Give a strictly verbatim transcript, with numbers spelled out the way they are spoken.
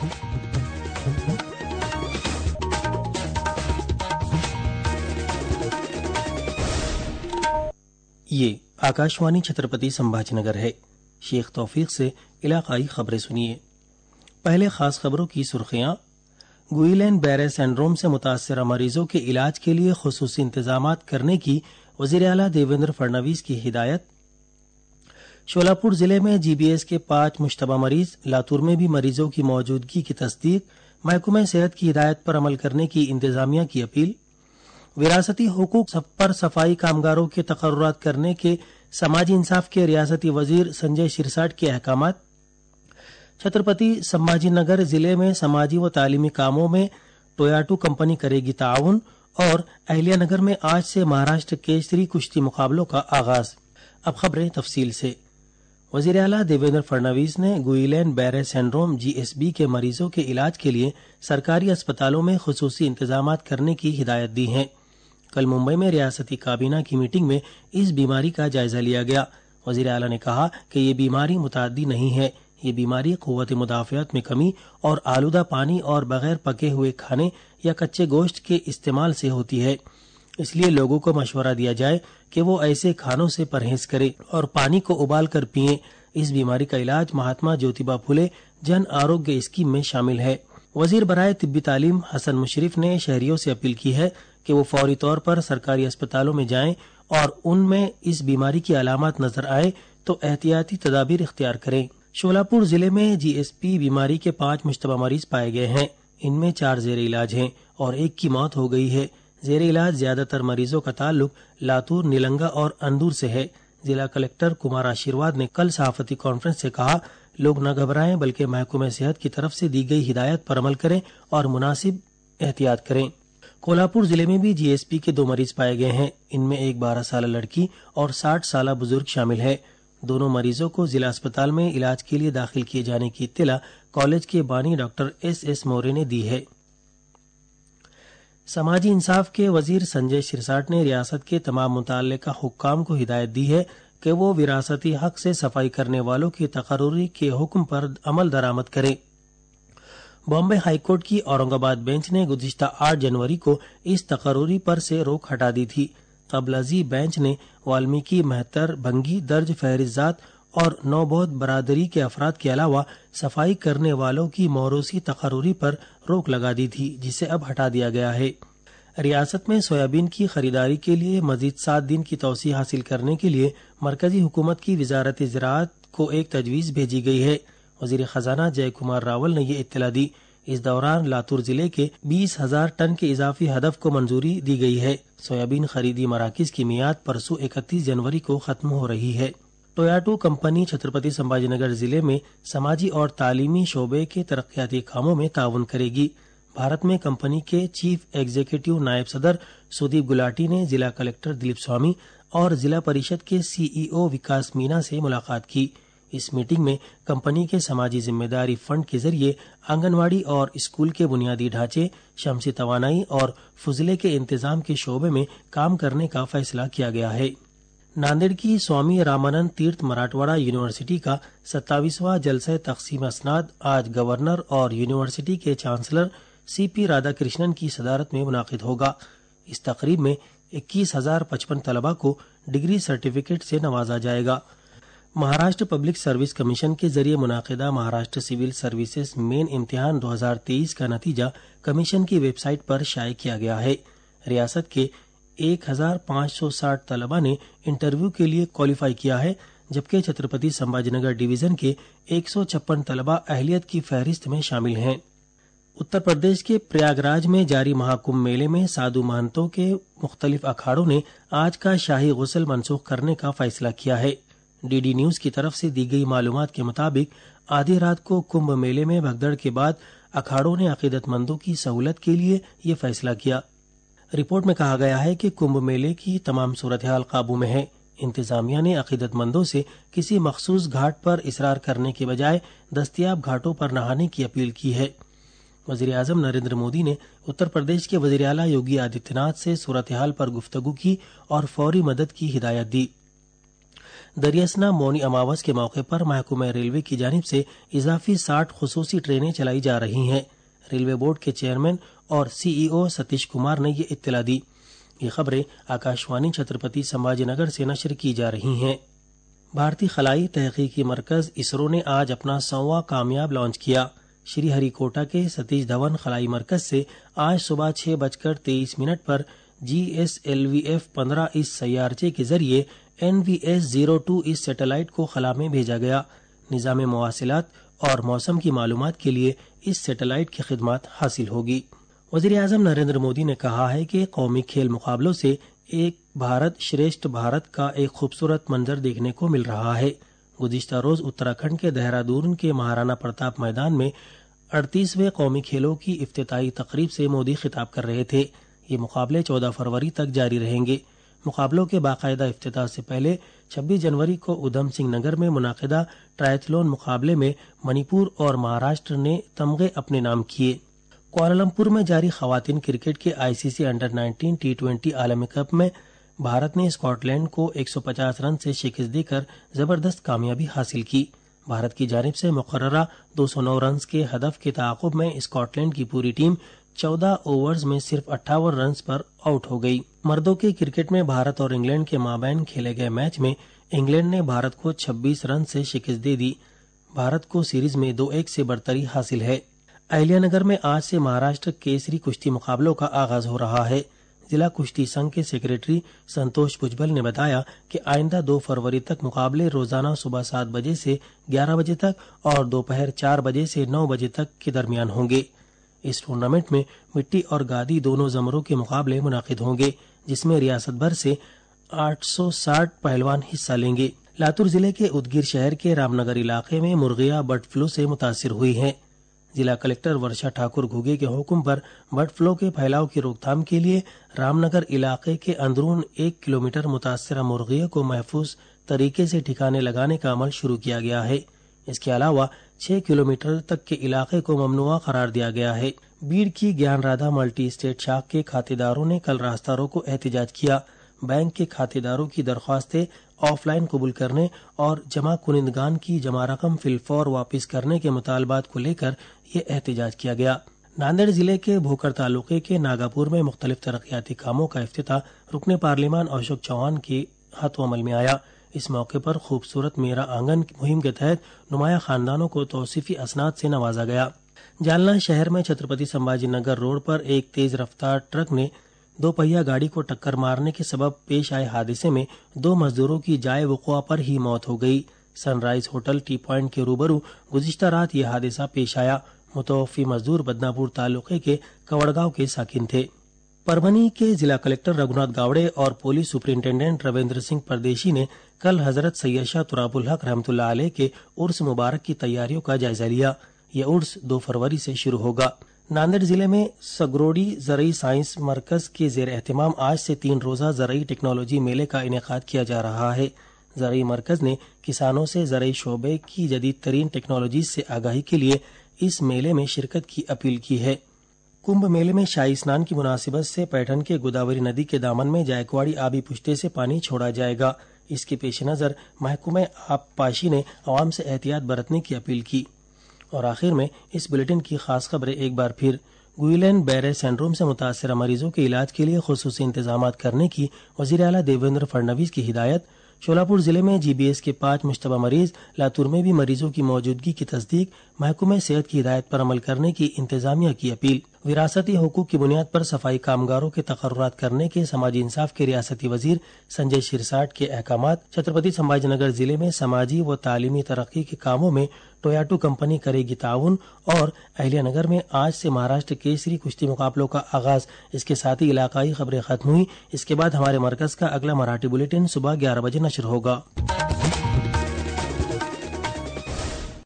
یہ آکاشوانی چھترپتی سمبھاجی نگر ہے۔ شیخ توفیق سے علاقائی خبریں سنیے۔ پہلے خاص خبروں کی سرخیاں۔ گوئیلین بیرے سینڈروم سے متاثرہ مریضوں کے علاج کے لیے خصوصی انتظامات کرنے کی وزیر اعلیٰ دیویندر فڈنویس کی ہدایت۔ شولاپور ضلع میں جی بی ایس کے پانچ مشتبہ مریض، لاتور میں بھی مریضوں کی موجودگی کی تصدیق، محکمہ صحت کی ہدایت پر عمل کرنے کی انتظامیہ کی اپیل۔ وراثتی حقوق پر صفائی کامگاروں کے تقررات کرنے کے سماجی انصاف کے ریاستی وزیر سنجے شرساٹ کے احکامات۔ چھترپتی سمبھاجی نگر ضلع میں سماجی و تعلیمی کاموں میں ٹویاٹو کمپنی کرے گی تعاون، اور اہلیہ نگر میں آج سے مہاراشٹر کیسری کشتی مقابلوں کا آغاز۔ اب خبریں تفصیل سے۔ وزیر اعلیٰ دیویندر فڈنویس نے Guillain Barre syndrome G B S کے مریضوں کے علاج کے لیے سرکاری اسپتالوں میں خصوصی انتظامات کرنے کی ہدایت دی ہے۔ کل ممبئی میں ریاستی کابینہ کی میٹنگ میں اس بیماری کا جائزہ لیا گیا۔ وزیر اعلیٰ نے کہا کہ یہ بیماری متعدی نہیں ہے، یہ بیماری قوت مدافعت میں کمی اور آلودہ پانی اور بغیر پکے ہوئے کھانے یا کچے گوشت کے استعمال سے ہوتی ہے۔ اس لیے لوگوں کو مشورہ دیا جائے کہ وہ ایسے کھانوں سے پرہیز کریں اور پانی کو ابال کر پئیں۔ اس بیماری کا علاج مہاتما جیوتیبا پھولے جن آروگیہ اسکیم میں شامل ہے۔ وزیر برائے طبی تعلیم حسن مشرف نے شہریوں سے اپیل کی ہے کہ وہ فوری طور پر سرکاری اسپتالوں میں جائیں اور ان میں اس بیماری کی علامات نظر آئے تو احتیاطی تدابیر اختیار کریں۔ شولاپور ضلع میں جی ایس پی بیماری کے پانچ مشتبہ مریض پائے گئے ہیں۔ ان میں چار زیر علاج ہیں اور ایک کی موت ہو گئی ہے۔ زیر علاج زیادہ تر مریضوں کا تعلق لاتور، نیلنگا اور اندور سے ہے۔ ضلع کلکٹر کمار آشیرواد نے کل صحافتی کانفرنس سے کہا، لوگ نہ گھبرائیں بلکہ محکمہ صحت کی طرف سے دی گئی ہدایت پر عمل کریں اور مناسب احتیاط کریں۔ کولہاپور ضلع میں بھی جی ایس پی کے دو مریض پائے گئے ہیں۔ ان میں ایک بارہ سالہ لڑکی اور ساٹھ سالہ بزرگ شامل ہے۔ دونوں مریضوں کو ضلع اسپتال میں علاج کے لیے داخل کیے جانے کی اطلاع کالج کے بانی ڈاکٹر ایس ایس مورے نے دی ہے۔ سماجی انصاف کے وزیر سنجے شرساٹ نے ریاست کے تمام متعلقہ حکام کو ہدایت دی ہے کہ وہ وراثتی حق سے صفائی کرنے والوں کی تقرری کے حکم پر عمل درآمد کریں۔ بامبے ہائی کورٹ کی اورنگ آباد بینچ نے گزشتہ آٹھ جنوری کو اس تقرری پر سے روک ہٹا دی تھی۔ قبل ازیں بینچ نے والمیکی مہتر بھنگی درج فہرست ذات اور نو بودھ برادری کے افراد کے علاوہ صفائی کرنے والوں کی موروثی تقرری پر روک لگا دی تھی، جسے اب ہٹا دیا گیا ہے۔ ریاست میں سویابین کی خریداری کے لیے مزید سات دن کی توسیع حاصل کرنے کے لیے مرکزی حکومت کی وزارت زراعت کو ایک تجویز بھیجی گئی ہے۔ وزیر خزانہ جے کمار راول نے یہ اطلاع دی۔ اس دوران لاتور ضلع کے بیس ہزار ٹن کے اضافی ہدف کو منظوری دی گئی ہے۔ سویابین خریدی مراکز کی میعاد پرسوں اکتیس جنوری کو ختم ہو رہی ہے۔ ٹویاٹو کمپنی چھترپتی سمبھاجی نگر ضلع میں سماجی اور تعلیمی شعبے کے ترقیاتی کاموں میں تعاون کرے گی۔ بھارت میں کمپنی کے چیف ایگزیکٹو نائب صدر سدیپ گلاٹی نے ضلع کلکٹر دلیپ سوامی اور ضلع پریشد کے سی ای او وکاس مینا سے ملاقات کی۔ اس میٹنگ میں کمپنی کے سماجی ذمہ داری فنڈ کے ذریعے آنگن واڑی اور اسکول کے بنیادی ڈھانچے، شمسی توانائی اور فضلے کے انتظام کے شعبے میں کام کرنے کا فیصلہ کیا گیا ہے۔ ناندیڑ کی سوامی رامانند تیرتھ مراٹھواڑہ یونیورسٹی کا ستائیسواں جلسہ تقسیم اسناد آج گورنر اور یونیورسٹی کے chancellor C P Radhakrishnan کی صدارت میں منعقد ہوگا۔ اس تقریب میں اکیس ہزار پچپن طلباء کو ڈگری سرٹیفکیٹ سے نوازا جائے گا۔ مہاراشٹر پبلک سروس کمیشن کے ذریعے منعقدہ مہاراشٹر سول سروسز مین امتحان دو ہزار تیئیس کا نتیجہ کمیشن کی ویب سائٹ پر شائع کیا گیا ہے۔ ریاست کے ایک ہزار پانچ سو ساٹھ طلباء نے انٹرویو کے لیے کوالیفائی کیا ہے، جبکہ چھترپتی سمبھاجی نگر ڈویژن کے ایک سو چھپن طلباء اہلیت کی فہرست میں شامل ہیں۔ اتر پردیش کے پریاگ راج میں جاری مہاکمبھ میلے میں سادھو مہنتوں کے مختلف اکھاڑوں نے آج کا شاہی غسل منسوخ کرنے کا فیصلہ کیا ہے۔ ڈی ڈی نیوز کی طرف سے دی گئی معلومات کے مطابق آدھی رات کو کمبھ میلے میں بھگدڑ کے بعد اکھاڑوں نے عقیدت مندوں کی سہولت کے لیے یہ فیصلہ کیا۔ رپورٹ میں کہا گیا ہے کہ کمبھ میلے کی تمام صورتحال قابو میں ہے۔ انتظامیہ نے عقیدت مندوں سے کسی مخصوص گھاٹ پر اصرار کرنے کے بجائے دستیاب گھاٹوں پر نہانے کی اپیل کی ہے۔ وزیر اعظم نریندر مودی نے اتر پردیش کے وزیر اعلیٰ یوگی آدتیہ ناتھ سے صورتحال پر گفتگو کی اور فوری مدد کی ہدایت دی۔ دریاسنا مونی اماوس کے موقع پر محکمہ ریلوے کی جانب سے اضافی ساٹھ خصوصی ٹرینیں چلائی جا رہی ہیں۔ ریلوے بورڈ کے چیئرمین اور سی ای او ستیش کمار نے یہ اطلاع دی۔ یہ خبریں آکاشوانی چھترپتی سمبھاجی نگر سے نشر کی جا رہی ہیں۔ بھارتی خلائی تحقیقی مرکز اسرو نے آج اپنا سواں کامیاب لانچ کیا۔ شری ہری کوٹا کے ستیش دھون خلائی مرکز سے آج صبح چھ بج کر تیئیس منٹ پر G S L V F پندرہ اس سیارچے کے ذریعے N V S zero two اس سیٹلائٹ کو خلا میں بھیجا گیا۔ نظام مواصلات اور موسم کی معلومات کے لیے اس سیٹلائٹ کی خدمات حاصل ہوگی۔ وزیر اعظم نریندر مودی نے کہا ہے کہ قومی کھیل مقابلوں سے ایک بھارت شریشٹھ بھارت کا ایک خوبصورت منظر دیکھنے کو مل رہا ہے۔ گزشتہ روز اتراکھنڈ کے دہرادون کے مہارانا پرتاپ میدان میں اڑتیسویں قومی کھیلوں کی افتتاحی تقریب سے مودی خطاب کر رہے تھے۔ یہ مقابلے چودہ فروری تک جاری رہیں گے۔ مقابلوں کے باقاعدہ افتتاح سے پہلے چھبیس جنوری کو ادھم سنگھ نگر میں منعقدہ ٹرائتھلون مقابلے میں منی پور اور مہاراشٹر نے تمغے اپنے نام کیے۔ کوالالمپور میں جاری خواتین کرکٹ کے I C C under nineteen T twenty عالمی کپ میں بھارت نے اسکاٹ لینڈ کو ایک سو پچاس رن سے شکست دے کر زبردست کامیابی حاصل کی۔ بھارت کی جانب سے مقررہ دو سو نو رنز کے ہدف کے تعاقب میں اسکاٹ لینڈ کی پوری ٹیم چودہ اوورز میں صرف اٹھاون رنز پر آؤٹ ہو گئی۔ مردوں کے کرکٹ میں بھارت اور انگلینڈ کے مابین کھیلے گئے میچ میں انگلینڈ نے بھارت کو چھبیس رن سے شکست دے دی۔ بھارت کو سیریز میں دو ایک سے برتری حاصل ہے۔ اہلیہ نگر میں آج سے مہاراشٹر کیسری کشتی مقابلوں کا آغاز ہو رہا ہے۔ ضلع کشتی سنگھ کے سیکریٹری سنتوش بھجبل نے بتایا کہ آئندہ دو فروری تک مقابلے روزانہ صبح سات بجے سے گیارہ بجے تک اور دوپہر چار بجے سے نو بجے تک کے درمیان ہوں گے۔ اس ٹورنامنٹ میں مٹی اور گادی دونوں زمروں کے مقابلے منعقد ہوں گے، جس میں ریاست بھر سے آٹھ سو ساٹھ پہلوان حصہ لیں گے۔ لاتور ضلع کے ادگیر شہر کے رام نگر علاقے میں مرغیاں برڈ فلو سے متاثر ہوئی ہیں۔ ضلع کلکٹر ورشا ٹھاکر گھوگے کے حکم پر برڈ فلو کے پھیلاؤ کی روک تھام کے لیے رام نگر علاقے کے اندرون ایک کلومیٹر متاثرہ مرغیوں کو محفوظ طریقے سے ٹھکانے لگانے کا عمل شروع کیا گیا ہے۔ اس کے علاوہ چھ کلومیٹر تک کے علاقے کو ممنوعہ قرار دیا گیا ہے۔ بیڑ کی گیان رادھا ملٹی اسٹیٹ شاخ کے کھاتے داروں نے کل راستہ روکو احتجاج کیا۔ بینک کے کھاتے داروں کی درخواستیں آف لائن قبول کرنے اور جمع کنندگان کی جمع رقم فی الفور واپس کرنے کے مطالبات کو لے کر یہ احتجاج کیا گیا۔ ناندیڑ ضلع کے بھوکر تعلقے کے ناگاپور میں مختلف ترقیاتی کاموں کا افتتاح رکن پارلیمان اشوک چوہان کے ہاتھ عمل میں آیا۔ اس موقع پر خوبصورت میرا آنگن مہم کے تحت نمایاں خاندانوں کو توصیفی اسناد سے نوازا گیا۔ جالنا شہر میں چھترپتی سمبھاجی نگر روڈ پر ایک تیز رفتار ٹرک نے دو پہیہ گاڑی کو ٹکر مارنے کے سبب پیش آئے حادثے میں دو مزدوروں کی جائے وقوع پر ہی موت ہو گئی۔ Sunrise hotel T point کے روبرو گزشتہ رات یہ حادثہ پیش آیا۔ متوفی مزدور بدناپور تعلقے کے کورگاؤں کے ساکن تھے۔ پربھنی کے ضلع کلکٹر رگھوناتھ گاوڑے اور پولیس سپرنٹینڈنٹ رویندر سنگھ پردیشی نے کل حضرت سید شاہ تراب الحق رحمۃ اللہ علیہ کے عرس مبارک کی تیاریوں کا جائزہ لیا۔ یہ عرس دو فروری سے شروع ہوگا۔ ناندیڑ ضلع میں سگروڈی زرعی سائنس مرکز کے زیر اہتمام آج سے تین روزہ زرعی ٹیکنالوجی میلے کا انعقاد کیا جا رہا ہے۔ زرعی مرکز نے کسانوں سے زرعی شعبے کی جدید ترین ٹیکنالوجیز سے آگاہی کے لیے اس میلے میں شرکت کی اپیل کی ہے۔ کمبھ میلے میں شاہی اسنان کی مناسبت سے پیٹن کے گوداوری ندی کے دامن میں جائکواڑی آبی پشتے سے پانی چھوڑا جائے گا۔ اس کے پیش نظر محکمہ آب پاشی نے عوام سے احتیاط برتنے کی اپیل کی۔ اور آخر میں اس بلیٹن کی خاص خبریں ایک بار پھر۔ گوئلین بیرے سنڈروم سے متاثرہ مریضوں کے علاج کے لیے خصوصی انتظامات کرنے کی وزیر اعلیٰ دیویندر فڈنویس کی ہدایت۔ شولاپور ضلع میں جی بی ایس کے پانچ مشتبہ مریض، لاتور میں بھی مریضوں کی موجودگی کی تصدیق، محکمہ صحت کی ہدایت پر عمل کرنے کی انتظامیہ کی اپیل۔ وراثتی حقوق کی بنیاد پر صفائی کامگاروں کے تقررات کرنے کے سماجی انصاف کے ریاستی وزیر سنجے شرساٹ کے احکامات۔ چھترپتی سمبھاجی نگر ضلع میں سماجی و تعلیمی ترقی کے کاموں میں ٹویاٹو کمپنی کرے گی تعاون، اور اہلیہ نگر میں آج سے مہاراشٹر کیسری کشتی مقابلوں کا آغاز۔ اس کے ساتھ ہی علاقائی خبریں ختم ہوئی۔ اس کے بعد ہمارے مرکز کا اگلا مراٹھی بلیٹن صبح گیارہ بجے نشر ہوگا۔